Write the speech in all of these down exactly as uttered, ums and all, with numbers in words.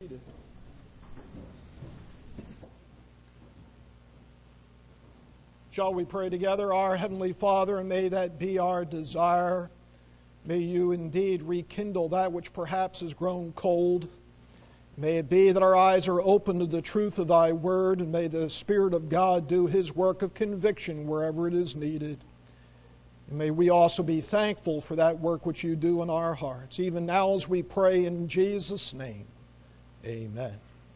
Shall we pray together? Our Heavenly Father, and may that be our desire. May you indeed rekindle that which perhaps has grown cold. May it be that our eyes are open to the truth of Thy Word, and may the Spirit of God do His work of conviction wherever it is needed. And may we also be thankful for that work which you do in our hearts, even now as we pray in Jesus' name. Amen.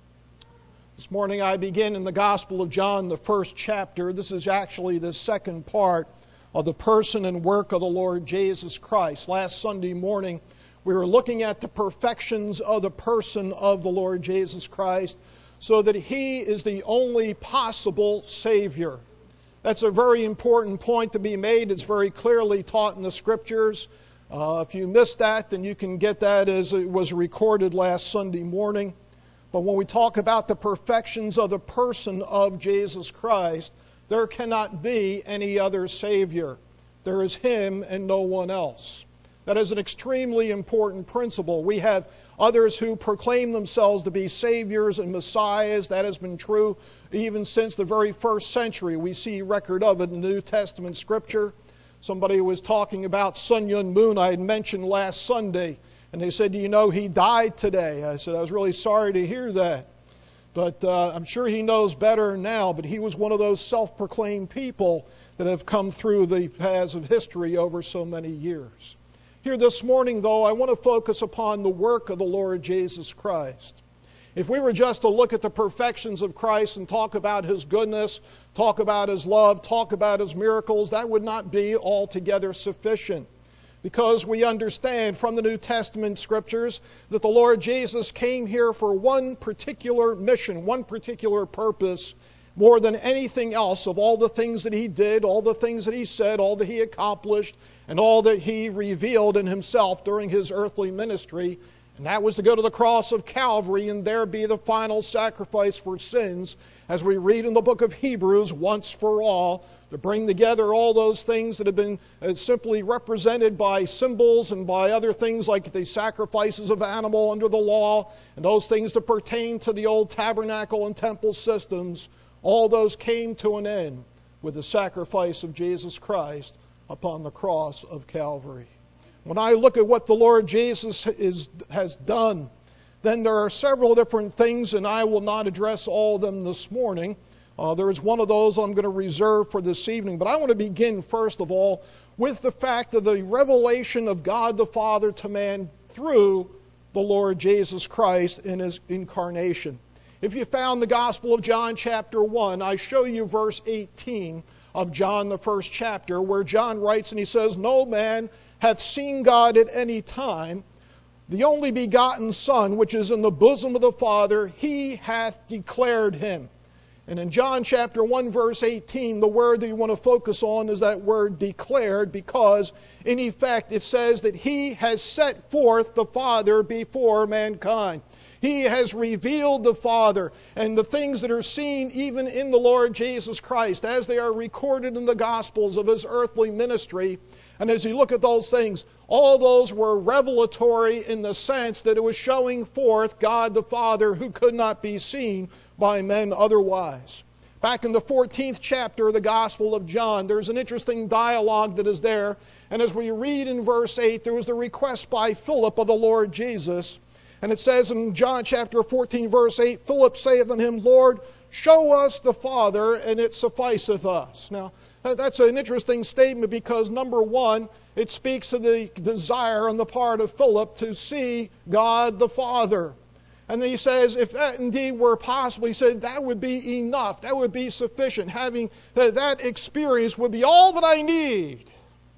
This morning I begin in the Gospel of John, the first chapter. This is actually the second part of the person and work of the Lord Jesus Christ. Last Sunday morning we were looking at the perfections of the person of the Lord Jesus Christ, so that He is the only possible Savior. That's a very important point to be made. It's very clearly taught in the Scriptures. Uh, if you missed that, then you can get that as it was recorded last Sunday morning. But when we talk about the perfections of the person of Jesus Christ, there cannot be any other Savior. There is Him and no one else. That is an extremely important principle. We have others who proclaim themselves to be Saviors and Messiahs. That has been true even since the very first century. We see record of it in the New Testament Scripture. Somebody was talking about Sun Myung Moon, I had mentioned last Sunday. And they said, do you know he died today? I said, I was really sorry to hear that. But uh, I'm sure he knows better now. But he was one of those self-proclaimed people that have come through the paths of history over so many years. Here this morning, though, I want to focus upon the work of the Lord Jesus Christ. If we were just to look at the perfections of Christ and talk about His goodness, talk about His love, talk about His miracles, that would not be altogether sufficient. Because we understand from the New Testament Scriptures that the Lord Jesus came here for one particular mission, one particular purpose, more than anything else of all the things that He did, all the things that He said, all that He accomplished, and all that He revealed in Himself during His earthly ministry. And that was to go to the cross of Calvary and there be the final sacrifice for sins, as we read in the book of Hebrews, once for all, to bring together all those things that have been simply represented by symbols and by other things like the sacrifices of animal under the law, and those things that pertain to the old tabernacle and temple systems. All those came to an end with the sacrifice of Jesus Christ upon the cross of Calvary. When I look at what the Lord Jesus is, has done, then there are several different things, and I will not address all of them this morning. Uh, there is one of those I'm going to reserve for this evening. But I want to begin, first of all, with the fact of the revelation of God the Father to man through the Lord Jesus Christ in His incarnation. If you found the Gospel of John chapter one, I show you verse eighteen of John, the first chapter, where John writes and he says, no man hath seen God at any time. The only begotten Son, which is in the bosom of the Father, He hath declared Him. And in John chapter one, verse eighteen, the word that you want to focus on is that word declared, because in effect it says that He has set forth the Father before mankind. He has revealed the Father, and the things that are seen even in the Lord Jesus Christ as they are recorded in the Gospels of His earthly ministry. And as you look at those things, all those were revelatory in the sense that it was showing forth God the Father who could not be seen by men otherwise. Back in the fourteenth chapter of the Gospel of John, there's an interesting dialogue that is there. And as we read in verse eight, there was the request by Philip of the Lord Jesus. And it says in John chapter fourteen, verse eight, Philip saith unto Him, Lord, show us the Father, and it sufficeth us. Now, that's an interesting statement because, number one, it speaks of the desire on the part of Philip to see God the Father. And then he says, if that indeed were possible, he said, that would be enough. That would be sufficient. Having that, that experience would be all that I need.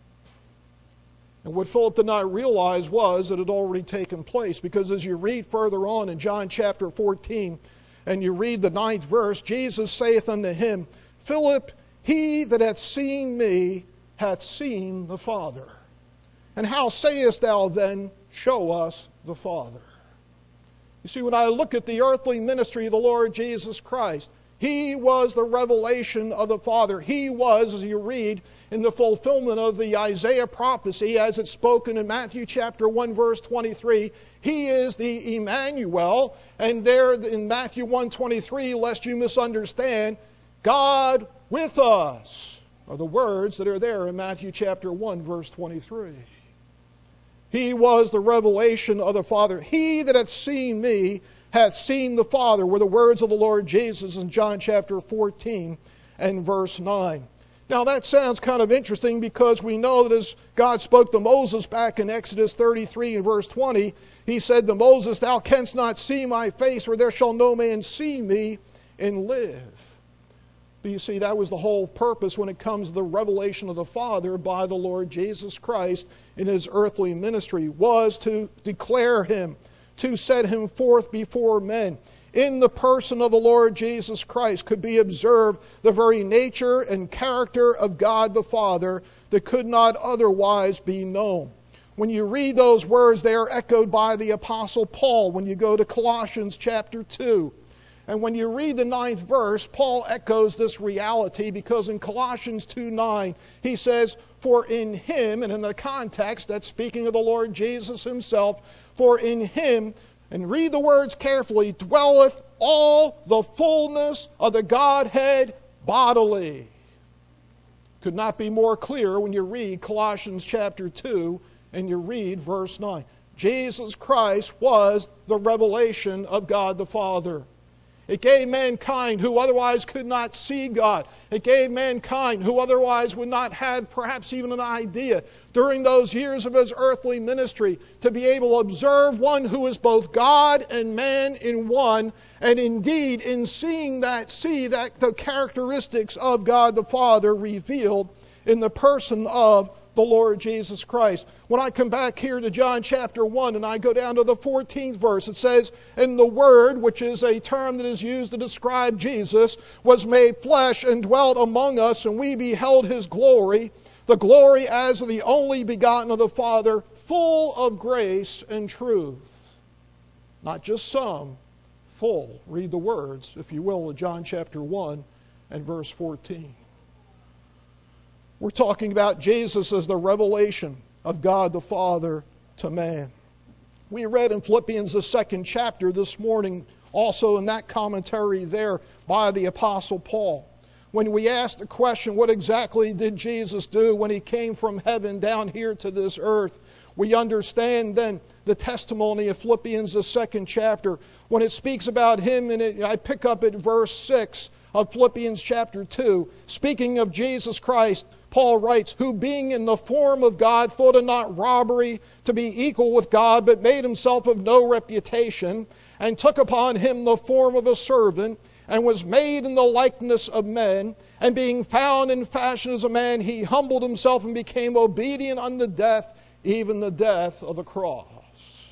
And what Philip did not realize was that it had already taken place. Because as you read further on in John chapter fourteen, and you read the ninth verse, Jesus saith unto him, Philip, he that hath seen me hath seen the Father. And how sayest thou then, show us the Father? You see, when I look at the earthly ministry of the Lord Jesus Christ, He was the revelation of the Father. He was, as you read, in the fulfillment of the Isaiah prophecy as it's spoken in Matthew chapter one, verse twenty-three. He is the Emmanuel. And there in Matthew one twenty-three, lest you misunderstand, God with us are the words that are there in Matthew chapter one, verse twenty-three. He was the revelation of the Father. He that hath seen me hath seen the Father, were the words of the Lord Jesus in John chapter fourteen and verse nine. Now that sounds kind of interesting because we know that as God spoke to Moses back in Exodus thirty-three and verse twenty, he said to Moses, "Thou canst not see my face, or there shall no man see me and live." But you see, that was the whole purpose when it comes to the revelation of the Father by the Lord Jesus Christ in his earthly ministry, was to declare him, to set him forth before men. In the person of the Lord Jesus Christ could be observed the very nature and character of God the Father that could not otherwise be known. When you read those words, they are echoed by the Apostle Paul when you go to Colossians chapter two. And when you read the ninth verse, Paul echoes this reality because in Colossians two nine, he says, "For in him," and in the context, that's speaking of the Lord Jesus himself, "for in him," and read the words carefully, "dwelleth all the fullness of the Godhead bodily." Could not be more clear when you read Colossians chapter two and you read verse nine. Jesus Christ was the revelation of God the Father. It gave mankind who otherwise could not see God. It gave mankind who otherwise would not have perhaps even an idea during those years of his earthly ministry to be able to observe one who is both God and man in one, and indeed in seeing that, see that the characteristics of God the Father revealed in the person of the Lord Jesus Christ. When I come back here to John chapter one and I go down to the fourteenth verse, it says, "And the Word," which is a term that is used to describe Jesus, "was made flesh and dwelt among us, and we beheld his glory, the glory as of the only begotten of the Father, full of grace and truth." Not just some, full. Read the words, if you will, of John chapter one and verse fourteen. We're talking about Jesus as the revelation of God the Father to man. We read in Philippians the second chapter this morning, also in that commentary there by the Apostle Paul. When we asked the question, what exactly did Jesus do when he came from heaven down here to this earth? We understand then the testimony of Philippians the second chapter. When it speaks about him, and it, I pick up at verse six of Philippians chapter two, speaking of Jesus Christ, Paul writes, "Who being in the form of God thought it not robbery to be equal with God, but made himself of no reputation, and took upon him the form of a servant, and was made in the likeness of men. And being found in fashion as a man, he humbled himself and became obedient unto death, even the death of the cross."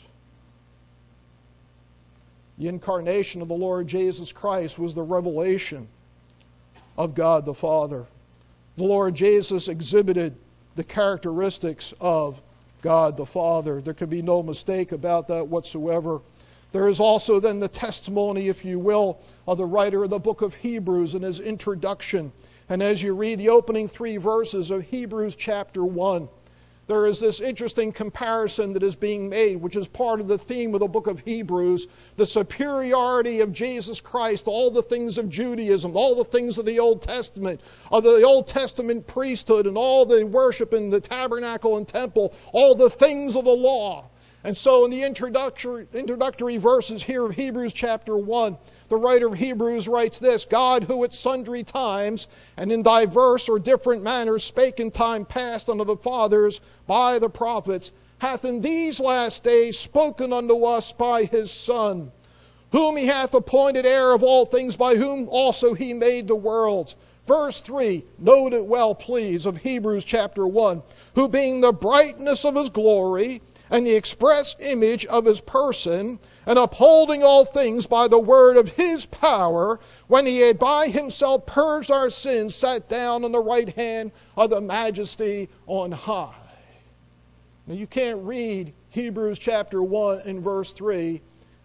The incarnation of the Lord Jesus Christ was the revelation of God the Father. The Lord Jesus exhibited the characteristics of God the Father. There can be no mistake about that whatsoever. There is also then the testimony, if you will, of the writer of the book of Hebrews in his introduction. And as you read the opening three verses of Hebrews chapter one, there is this interesting comparison that is being made, which is part of the theme of the book of Hebrews, the superiority of Jesus Christ, all the things of Judaism, all the things of the Old Testament, of the Old Testament priesthood, and all the worship in the tabernacle and temple, all the things of the law. And so in the introductory, introductory verses here of Hebrews chapter one, the writer of Hebrews writes this, "God, who at sundry times and in diverse or different manners spake in time past unto the fathers by the prophets, hath in these last days spoken unto us by his Son, whom he hath appointed heir of all things, by whom also he made the worlds." Verse three, note it well, please, of Hebrews chapter one, "Who being the brightness of his glory, and the express image of his person, and upholding all things by the word of his power, when he had by himself purged our sins, sat down on the right hand of the majesty on high." Now you can't read Hebrews chapter one and verse three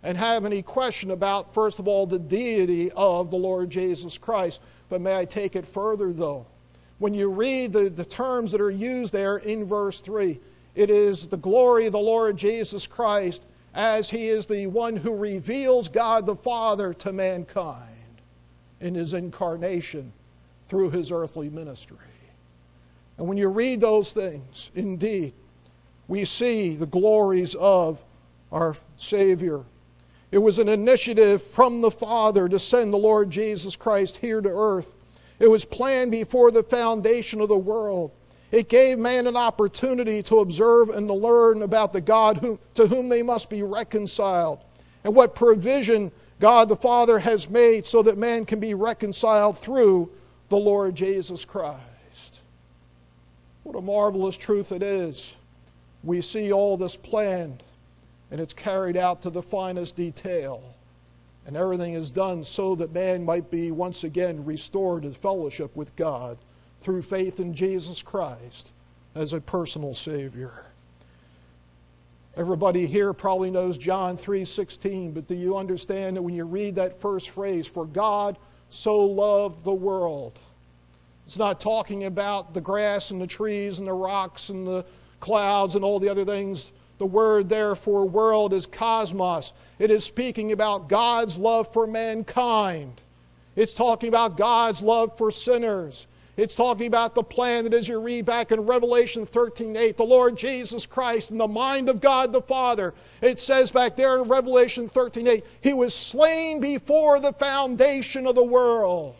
and have any question about, first of all, the deity of the Lord Jesus Christ. But may I take it further, though? When you read the, the terms that are used there in verse three, it is the glory of the Lord Jesus Christ as He is the one who reveals God the Father to mankind in His incarnation through His earthly ministry. And when you read those things, indeed, we see the glories of our Savior. It was an initiative from the Father to send the Lord Jesus Christ here to earth. It was planned before the foundation of the world. It gave man an opportunity to observe and to learn about the God who, to whom they must be reconciled, and what provision God the Father has made so that man can be reconciled through the Lord Jesus Christ. What a marvelous truth it is. We see all this planned, and it's carried out to the finest detail. And everything is done so that man might be once again restored to fellowship with God through faith in Jesus Christ as a personal Savior. Everybody here probably knows John three sixteen, but do you understand that when you read that first phrase, for God so loved the world, it's not talking about the grass and the trees and the rocks and the clouds and all the other things. The word there for world is cosmos. It is speaking about God's love for mankind. It's talking about God's love for sinners. It's talking about the plan that, as you read back in Revelation thirteen eight, the Lord Jesus Christ in the mind of God the Father. It says back there in Revelation thirteen eight, He was slain before the foundation of the world.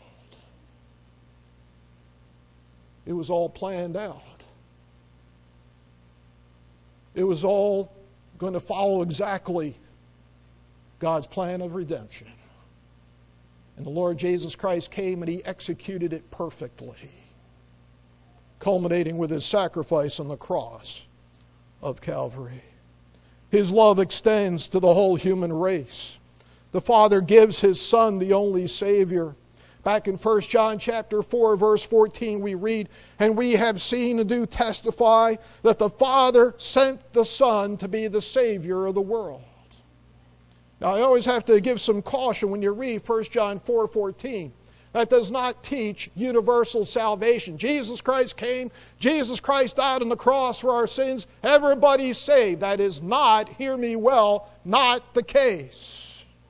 It was all planned out. It was all going to follow exactly God's plan of redemption. And the Lord Jesus Christ came and He executed it perfectly, culminating with His sacrifice on the cross of Calvary. His love extends to the whole human race. The Father gives His Son, the only Savior. Back in First John chapter four, verse fourteen, we read, and we have seen and do testify that the Father sent the Son to be the Savior of the world. Now, I always have to give some caution when you read First John four fourteen. That does not teach universal salvation. Jesus Christ came, Jesus Christ died on the cross for our sins, everybody's saved. That is not, hear me well, not the case.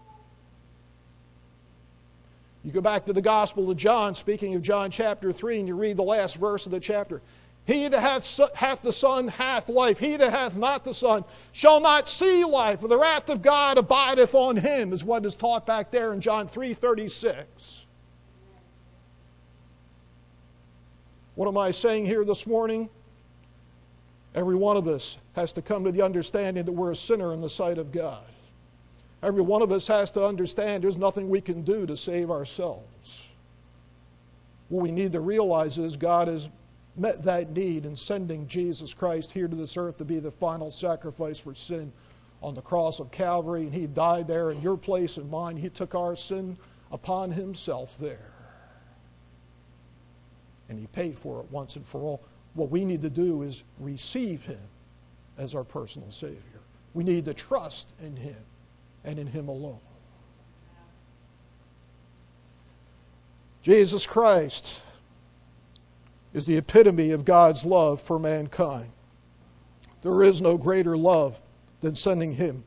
You go back to the Gospel of John, speaking of John chapter three, and you read the last verse of the chapter. He that hath, hath the Son hath life. He that hath not the Son shall not see life, for the wrath of God abideth on him, is what is taught back there in John three thirty-six. What am I saying here this morning? Every one of us has to come to the understanding that we're a sinner in the sight of God. Every one of us has to understand there's nothing we can do to save ourselves. What we need to realize is God has met that need in sending Jesus Christ here to this earth to be the final sacrifice for sin on the cross of Calvary. And He died there in your place and mine. He took our sin upon Himself there. And He paid for it once and for all. What we need to do is receive Him as our personal Savior. We need to trust in Him and in Him alone. Jesus Christ is the epitome of God's love for mankind. There is no greater love than sending Him.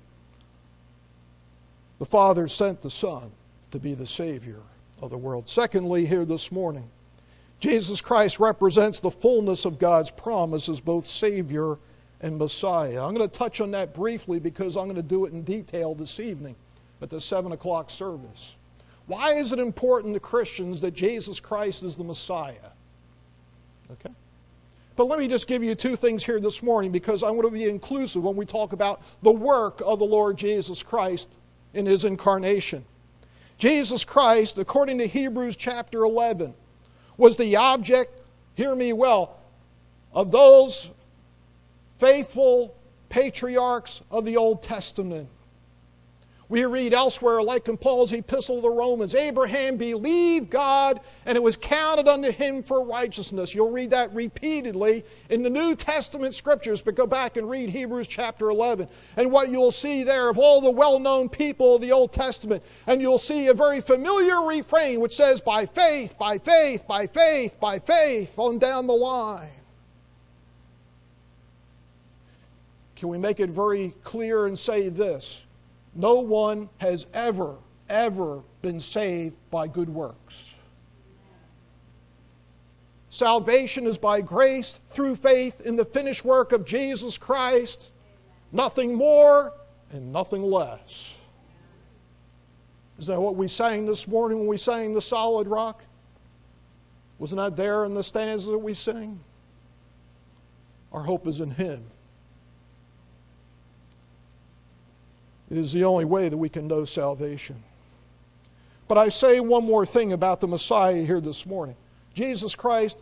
The Father sent the Son to be the Savior of the world. Secondly, here this morning, Jesus Christ represents the fullness of God's promise as both Savior and Messiah. I'm going to touch on that briefly because I'm going to do it in detail this evening at the seven o'clock service. Why is it important to Christians that Jesus Christ is the Messiah? Okay. But let me just give you two things here this morning because I want to be inclusive when we talk about the work of the Lord Jesus Christ in His incarnation. Jesus Christ, according to Hebrews chapter eleven, was the object, hear me well, of those faithful patriarchs of the Old Testament. We read elsewhere, like in Paul's epistle to the Romans, Abraham believed God and it was counted unto him for righteousness. You'll read that repeatedly in the New Testament scriptures, but go back and read Hebrews chapter eleven. And what you'll see there of all the well-known people of the Old Testament, and you'll see a very familiar refrain which says, by faith, by faith, by faith, by faith, on down the line. Can we make it very clear and say this? No one has ever, ever been saved by good works. Salvation is by grace through faith in the finished work of Jesus Christ. Nothing more and nothing less. Isn't that what we sang this morning when we sang the solid rock? Wasn't that there in the stanza that we sing? Our hope is in Him. It is the only way that we can know salvation. But I say one more thing about the Messiah here this morning. Jesus Christ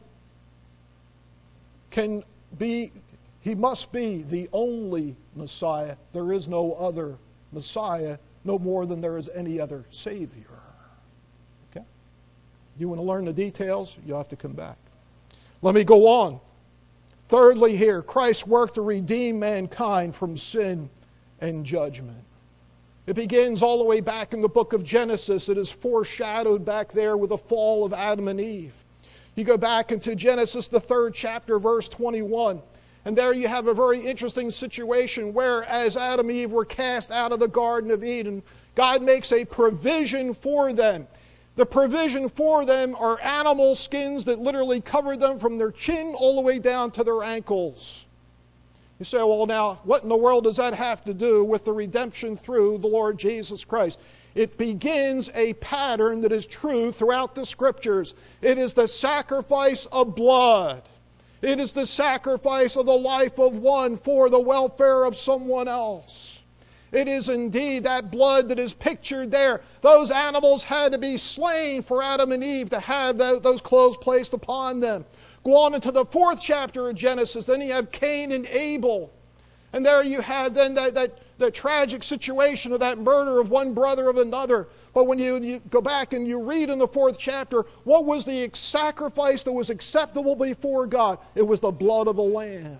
can be, He must be the only Messiah. There is no other Messiah, no more than there is any other Savior. Okay? You want to learn the details? You'll have to come back. Let me go on. Thirdly here, Christ's work to redeem mankind from sin and judgment. It begins all the way back in the book of Genesis. It is foreshadowed back there with the fall of Adam and Eve. You go back into Genesis, the third chapter, verse twenty-one. And there you have a very interesting situation where as Adam and Eve were cast out of the Garden of Eden, God makes a provision for them. The provision for them are animal skins that literally covered them from their chin all the way down to their ankles. You say, well, now, what in the world does that have to do with the redemption through the Lord Jesus Christ? It begins a pattern that is true throughout the Scriptures. It is the sacrifice of blood. It is the sacrifice of the life of one for the welfare of someone else. It is indeed that blood that is pictured there. Those animals had to be slain for Adam and Eve to have those clothes placed upon them. Go on into the fourth chapter of Genesis. Then you have Cain and Abel. And there you have then that, that the tragic situation of that murder of one brother of another. But when you, you go back and you read in the fourth chapter, what was the sacrifice that was acceptable before God? It was the blood of a lamb.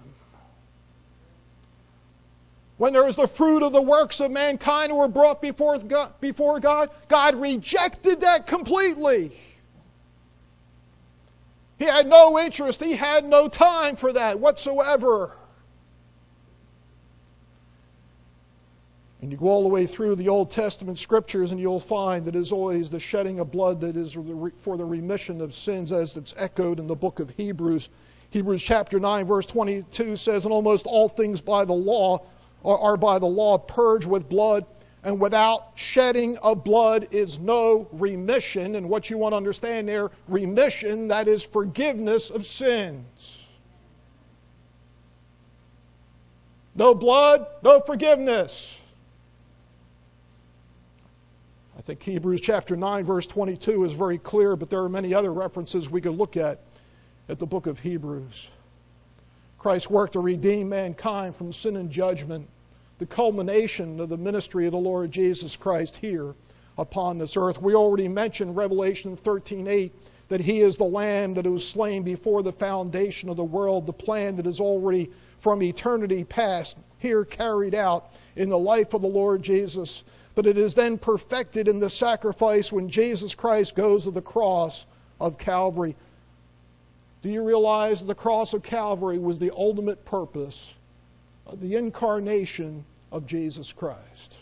When there was the fruit of the works of mankind were brought before God, before God, God rejected that completely. He had no interest. He had no time for that whatsoever. And you go all the way through the Old Testament Scriptures and you'll find that it is always the shedding of blood that is for the remission of sins, as it's echoed in the book of Hebrews. Hebrews chapter nine verse twenty-two says, and almost all things by the law are by the law purged with blood, and without shedding of blood is no remission. And what you want to understand there, remission, that is forgiveness of sins. No blood, no forgiveness. I think Hebrews chapter nine verse twenty-two is very clear, but there are many other references we could look at at the book of Hebrews. Christ's work to redeem mankind from sin and judgment, the culmination of the ministry of the Lord Jesus Christ here upon this earth. We already mentioned Revelation thirteen eight, that He is the Lamb that was slain before the foundation of the world, the plan that is already from eternity past, here carried out in the life of the Lord Jesus. But it is then perfected in the sacrifice when Jesus Christ goes to the cross of Calvary. Do you realize the cross of Calvary was the ultimate purpose of the incarnation of Jesus Christ?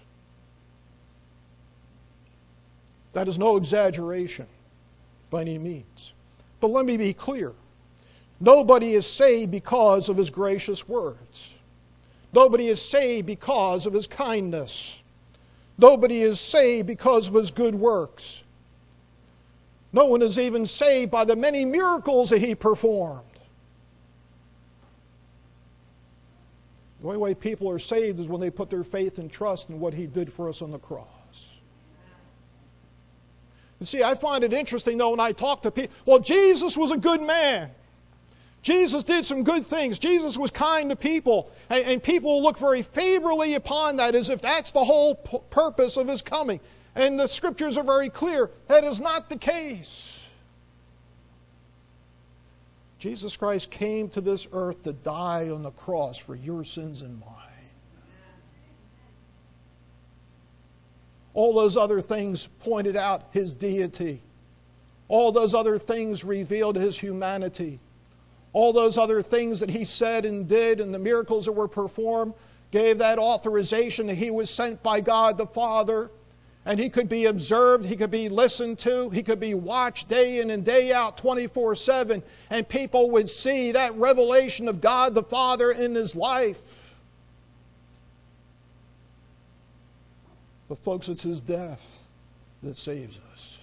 That is no exaggeration by any means. But let me be clear. Nobody is saved because of His gracious words. Nobody is saved because of His kindness. Nobody is saved because of His good works. No one is even saved by the many miracles that He performed. The only way people are saved is when they put their faith and trust in what He did for us on the cross. You see, I find it interesting, though, when I talk to people, well, Jesus was a good man. Jesus did some good things. Jesus was kind to people. And, and people look very favorably upon that as if that's the whole p- purpose of His coming. And the Scriptures are very clear. That is not the case. Jesus Christ came to this earth to die on the cross for your sins and mine. All those other things pointed out His deity. All those other things revealed His humanity. All those other things that He said and did and the miracles that were performed gave that authorization that He was sent by God the Father. And He could be observed, He could be listened to, He could be watched day in and day out, twenty-four seven. And people would see that revelation of God the Father in His life. But folks, it's His death that saves us.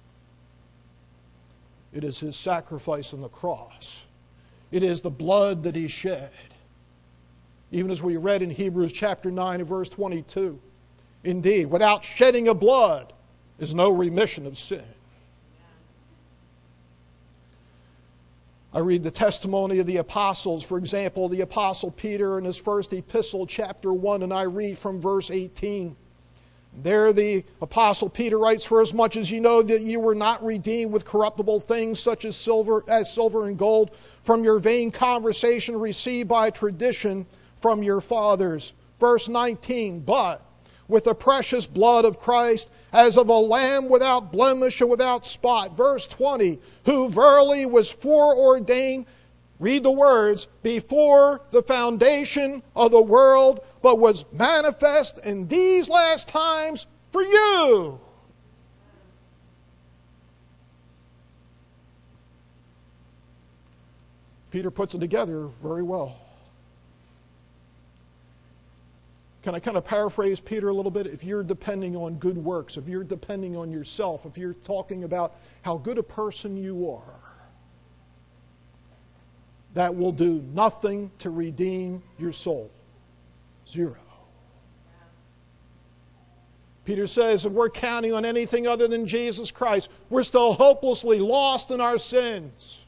It is His sacrifice on the cross. It is the blood that He shed. Even as we read in Hebrews chapter nine and verse twenty-two. Indeed, without shedding of blood is no remission of sin. I read the testimony of the apostles. For example, the apostle Peter in his first epistle, chapter one, and I read from verse eighteen. There the apostle Peter writes, "For as much as you know that you were not redeemed with corruptible things such as silver, as silver and gold, from your vain conversation received by tradition from your fathers." Verse nineteen, "But with the precious blood of Christ, as of a lamb without blemish and without spot." Verse twenty, "Who verily was foreordained," read the words, "before the foundation of the world, but was manifest in these last times for you." Peter puts it together very well. Can I kind of paraphrase Peter a little bit? If you're depending on good works, if you're depending on yourself, if you're talking about how good a person you are, that will do nothing to redeem your soul. Zero. Peter says if we're counting on anything other than Jesus Christ, we're still hopelessly lost in our sins.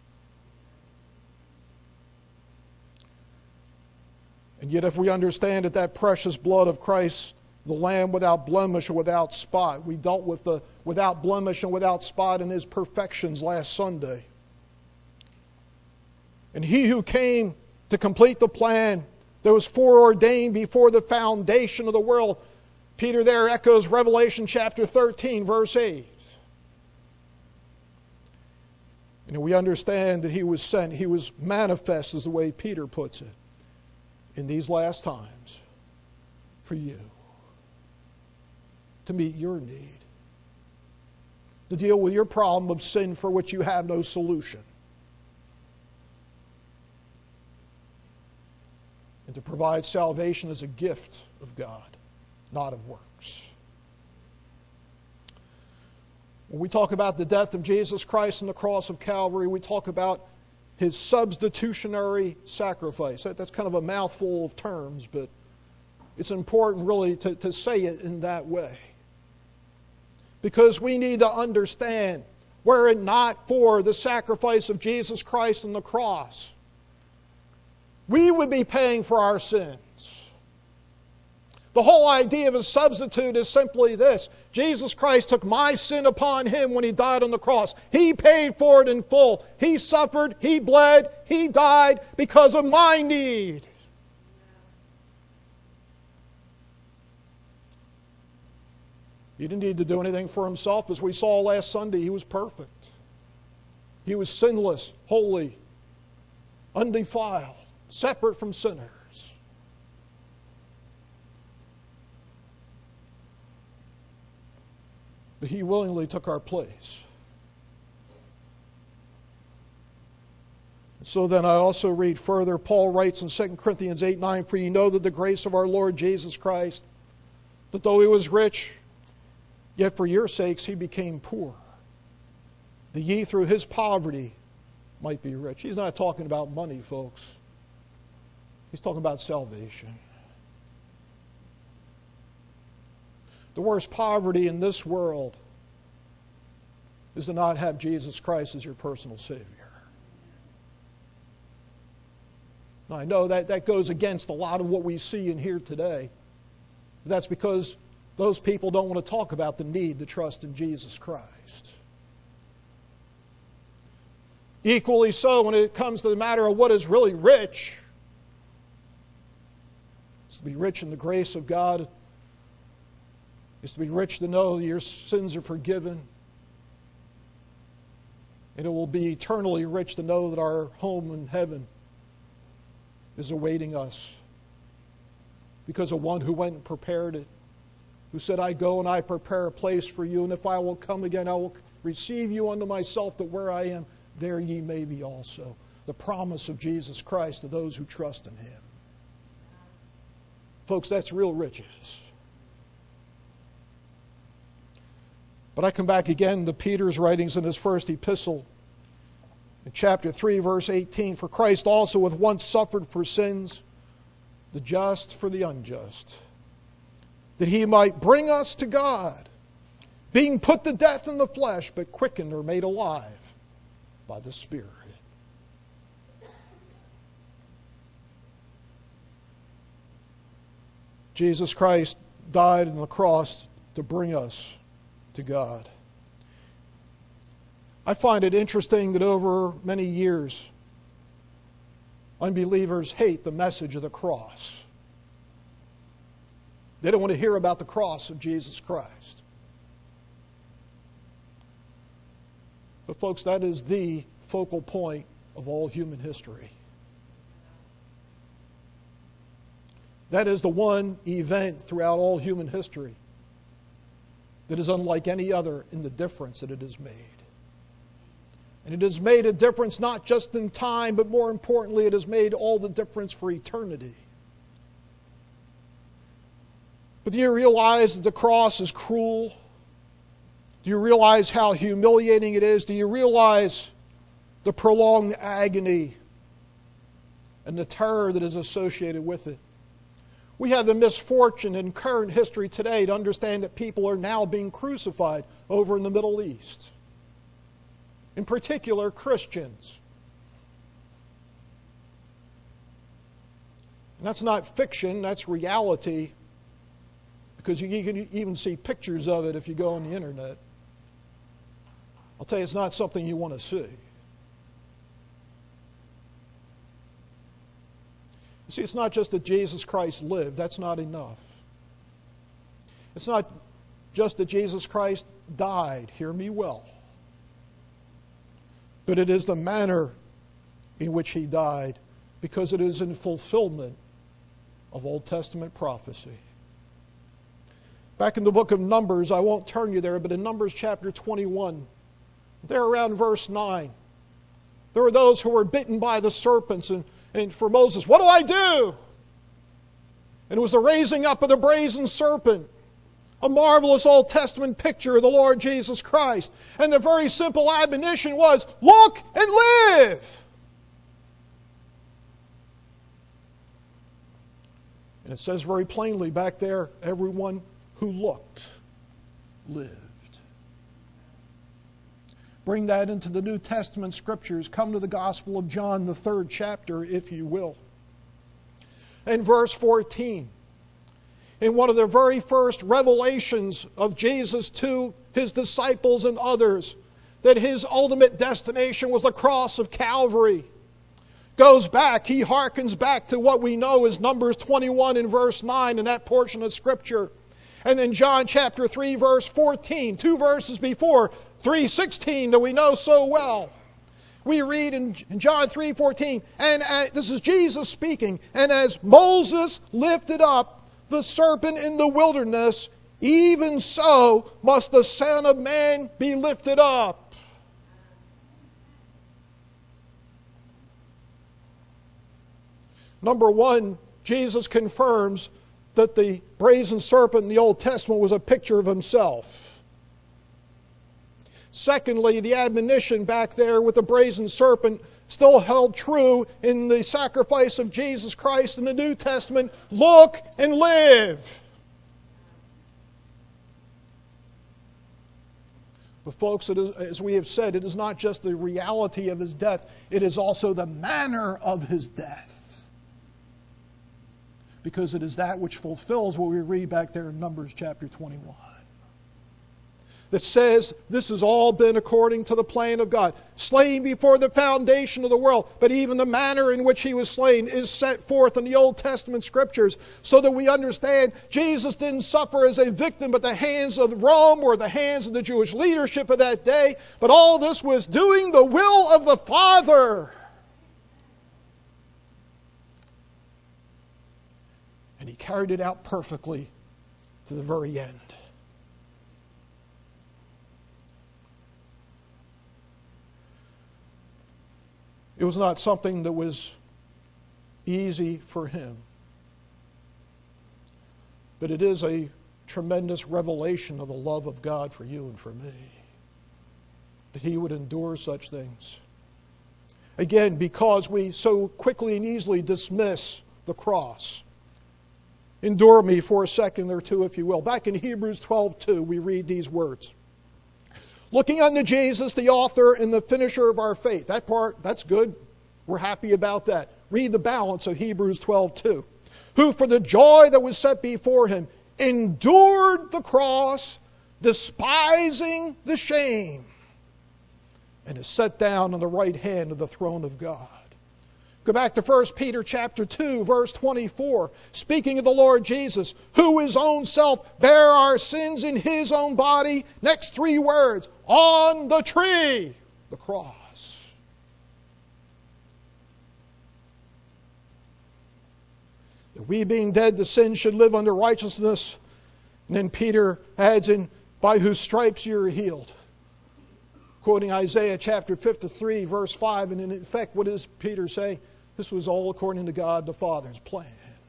And yet if we understand that that precious blood of Christ, the Lamb without blemish and without spot, we dealt with the without blemish and without spot in His perfections last Sunday. And He who came to complete the plan that was foreordained before the foundation of the world. Peter there echoes Revelation chapter thirteen, verse eight. And we understand that He was sent, He was manifest, is the way Peter puts it, in these last times for you. To meet your need. To deal with your problem of sin for which you have no solution. And to provide salvation as a gift of God, not of works. When we talk about the death of Jesus Christ on the cross of Calvary, we talk about His substitutionary sacrifice. That, that's kind of a mouthful of terms, but it's important really to, to say it in that way. Because we need to understand, were it not for the sacrifice of Jesus Christ on the cross, we would be paying for our sins. The whole idea of a substitute is simply this. Jesus Christ took my sin upon Him when He died on the cross. He paid for it in full. He suffered, He bled, He died because of my need. He didn't need to do anything for Himself. As we saw last Sunday, He was perfect. He was sinless, holy, undefiled, separate from sinners. But He willingly took our place. So then I also read further. Paul writes in Second Corinthians eight nine, "For ye know that the grace of our Lord Jesus Christ, that though He was rich, yet for your sakes He became poor, that ye through His poverty might be rich." He's not talking about money, folks. He's talking about salvation. The worst poverty in this world is to not have Jesus Christ as your personal Savior. Now, I know that that goes against a lot of what we see and hear today. That's because those people don't want to talk about the need to trust in Jesus Christ. Equally so, when it comes to the matter of what is really rich, it's to be rich in the grace of God. It's to be rich to know that your sins are forgiven. And it will be eternally rich to know that our home in heaven is awaiting us because of one who went and prepared it, who said, I go and I prepare a place for you, and if I will come again, I will receive you unto myself, that where I am, there ye may be also. The promise of Jesus Christ to those who trust in Him. Folks, that's real riches. But I come back again to Peter's writings in his first epistle. In chapter three, verse eighteen, for Christ also hath once suffered for sins, the just for the unjust, that He might bring us to God, being put to death in the flesh, but quickened or made alive by the Spirit. Jesus Christ died on the cross to bring us to God. I find it interesting that over many years, unbelievers hate the message of the cross. They don't want to hear about the cross of Jesus Christ. But folks, that is the focal point of all human history. That is the one event throughout all human history that is unlike any other in the difference that it has made. And it has made a difference not just in time, but more importantly, it has made all the difference for eternity. But do you realize that the cross is cruel? Do you realize how humiliating it is? Do you realize the prolonged agony and the terror that is associated with it? We have the misfortune in current history today to understand that people are now being crucified over in the Middle East. In particular, Christians. And that's not fiction, that's reality, because you can even see pictures of it if you go on the internet. I'll tell you, it's not something you want to see. You see, it's not just that Jesus Christ lived. That's not enough. It's not just that Jesus Christ died. Hear me well. But it is the manner in which He died, because it is in fulfillment of Old Testament prophecy. Back in the book of Numbers, I won't turn you there, but in Numbers chapter twenty-one, there around verse nine, there were those who were bitten by the serpents, and, and for Moses, what do I do? And it was the raising up of the brazen serpent, a marvelous Old Testament picture of the Lord Jesus Christ. And the very simple admonition was, look and live. And it says very plainly back there, everyone who looked lived. Bring that into the New Testament Scriptures. Come to the Gospel of John, the third chapter, if you will. In verse fourteen, in one of the very first revelations of Jesus to His disciples and others, that His ultimate destination was the cross of Calvary, goes back, He hearkens back to what we know as Numbers twenty-one in verse nine in that portion of Scripture. And then John chapter three, verse fourteen, two verses before, three sixteen that we know so well. We read in John three fourteen, and uh, this is Jesus speaking, and as Moses lifted up the serpent in the wilderness, even so must the Son of Man be lifted up. Number one, Jesus confirms that the brazen serpent in the Old Testament was a picture of Himself. Secondly, the admonition back there with the brazen serpent still held true in the sacrifice of Jesus Christ in the New Testament. Look and live. But folks, it is, as we have said, it is not just the reality of His death, it is also the manner of His death. because it is that which fulfills what we read back there in Numbers chapter twenty-one. That says this has all been according to the plan of God. Slain before the foundation of the world, but even the manner in which he was slain is set forth in the Old Testament scriptures so that we understand Jesus didn't suffer as a victim at the hands of Rome or the hands of the Jewish leadership of that day, but all this was doing the will of the Father. And he carried it out perfectly to the very end. It was not something that was easy for him. But it is a tremendous revelation of the love of God for you and for me, that he would endure such things. Again, because we so quickly and easily dismiss the cross. Endure me for a second or two, if you will. Back in Hebrews twelve two, we read these words. Looking unto Jesus, the author and the finisher of our faith. That part, that's good. We're happy about that. Read the balance of Hebrews twelve two. Who for the joy that was set before him endured the cross, despising the shame, and is set down on the right hand of the throne of God. Go back to First Peter chapter two, verse twenty-four. Speaking of the Lord Jesus, who his own self bare our sins in his own body. Next three words, on the tree, the cross. That we being dead to sin should live under righteousness. And then Peter adds in, by whose stripes you are healed. Quoting Isaiah chapter fifty-three, verse five, and in effect, what does Peter say? This was all according to God the Father's plan.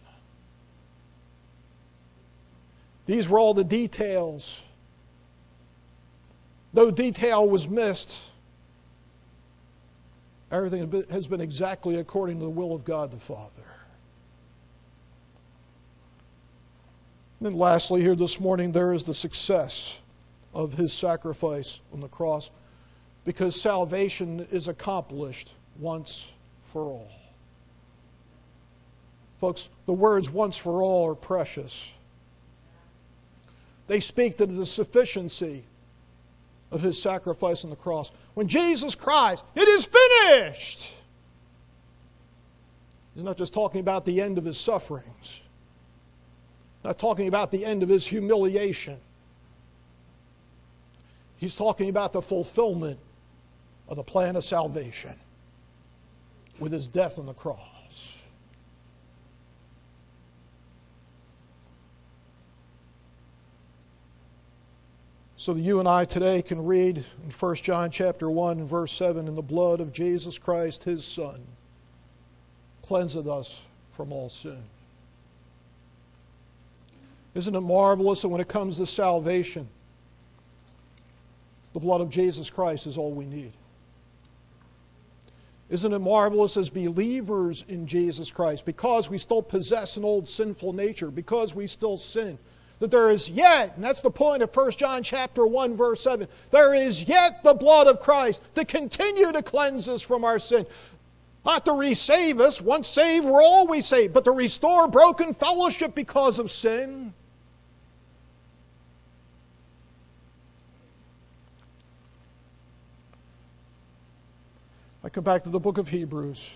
These were all the details. No detail was missed. Everything has been exactly according to the will of God the Father. And then lastly, here this morning, there is the success of his sacrifice on the cross, because salvation is accomplished once for all. Folks, the words once for all are precious. They speak to the sufficiency of his sacrifice on the cross. When Jesus cries, it is finished! He's not just talking about the end of his sufferings. Not talking about the end of his humiliation. He's talking about the fulfillment of the plan of salvation with his death on the cross. So that you and I today can read in First John chapter one and verse seven, in the blood of Jesus Christ, his Son, cleanseth us from all sin. Isn't it marvelous that when it comes to salvation, the blood of Jesus Christ is all we need? Isn't it marvelous as believers in Jesus Christ, because we still possess an old sinful nature, because we still sin, that there is yet, and that's the point of First John chapter one, verse seven, there is yet the blood of Christ to continue to cleanse us from our sin. Not to resave us, once saved, we're always saved, but to restore broken fellowship because of sin. I come back to the book of Hebrews.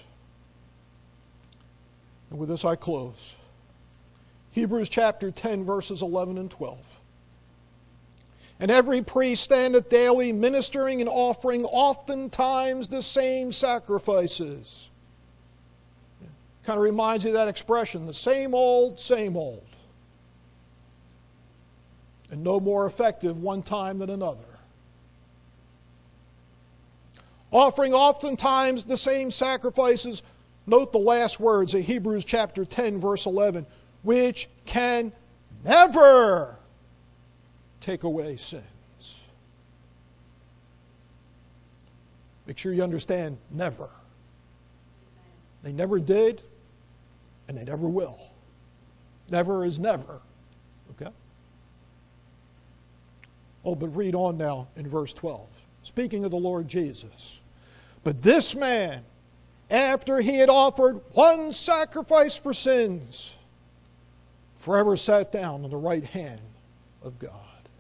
And with this I close. Hebrews chapter ten, verses eleven and twelve. And every priest standeth daily ministering and offering oftentimes the same sacrifices. Kind of reminds you of that expression, the same old, same old. And no more effective one time than another. Offering oftentimes the same sacrifices. Note the last words of Hebrews chapter ten, verse eleven. Which can never take away sins. Make sure you understand, never. They never did, and they never will. Never is never. Okay? Oh, but read on now in verse twelve. Speaking of the Lord Jesus. But this man, after he had offered one sacrifice for sins, forever sat down on the right hand of God.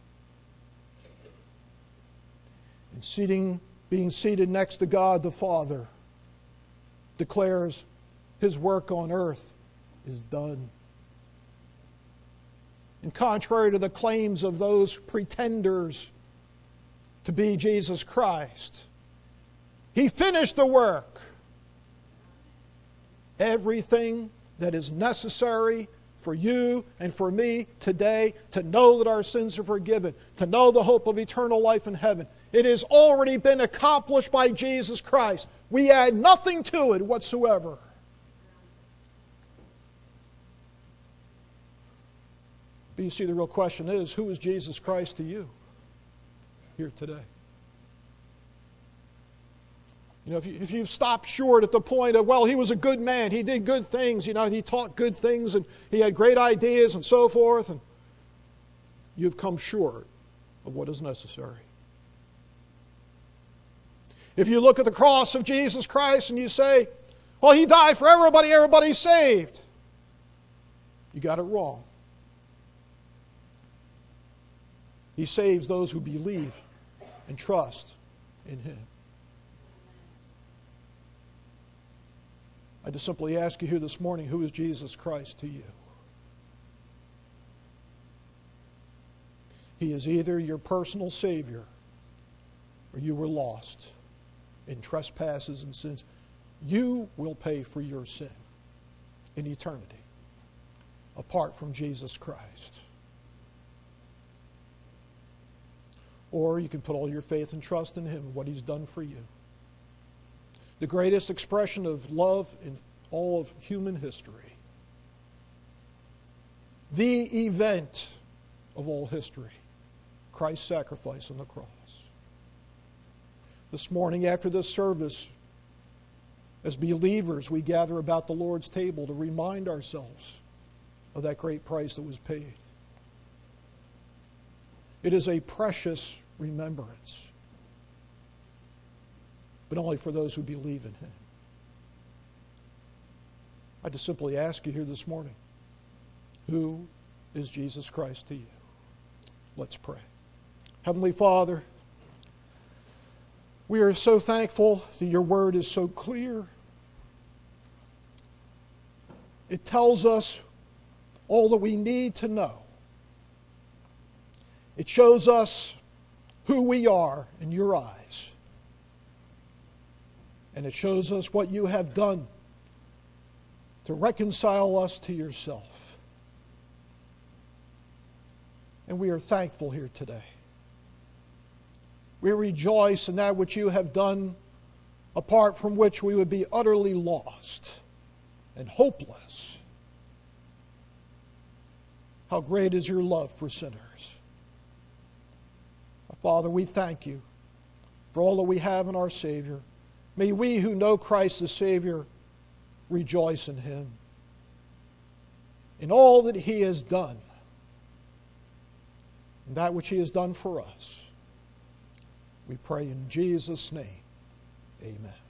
And seating, being seated next to God the Father, declares His work on earth is done. And contrary to the claims of those pretenders to be Jesus Christ, He finished the work. Everything that is necessary for you and for me today to know that our sins are forgiven, to know the hope of eternal life in heaven, it has already been accomplished by Jesus Christ. We add nothing to it whatsoever. But you see, the real question is, who is Jesus Christ to you here today? You know, if, you, if you've stopped short at the point of, well, he was a good man, he did good things, you know, he taught good things, and he had great ideas and so forth, and you've come short of what is necessary. If you look at the cross of Jesus Christ and you say, well, he died for everybody, everybody's saved, you got it wrong. He saves those who believe and trust in Him. I just simply ask you here this morning, who is Jesus Christ to you? He is either your personal Savior or you were lost in trespasses and sins. You will pay for your sin in eternity apart from Jesus Christ. Or you can put all your faith and trust in Him, what He's done for you. The greatest expression of love in all of human history. The event of all history. Christ's sacrifice on the cross. This morning after this service, as believers, we gather about the Lord's table to remind ourselves of that great price that was paid. It is a precious remembrance, but only for those who believe in Him. I just simply ask you here this morning, who is Jesus Christ to you? Let's pray. Heavenly Father, we are so thankful that your word is so clear. It tells us all that we need to know. It shows us who we are in your eyes. And it shows us what you have done to reconcile us to yourself. And we are thankful here today. We rejoice in that which you have done, apart from which we would be utterly lost and hopeless. How great is your love for sinners. Father, we thank you for all that we have in our Savior. May we who know Christ as Savior rejoice in Him, in all that He has done, and that which He has done for us. We pray in Jesus' name. Amen.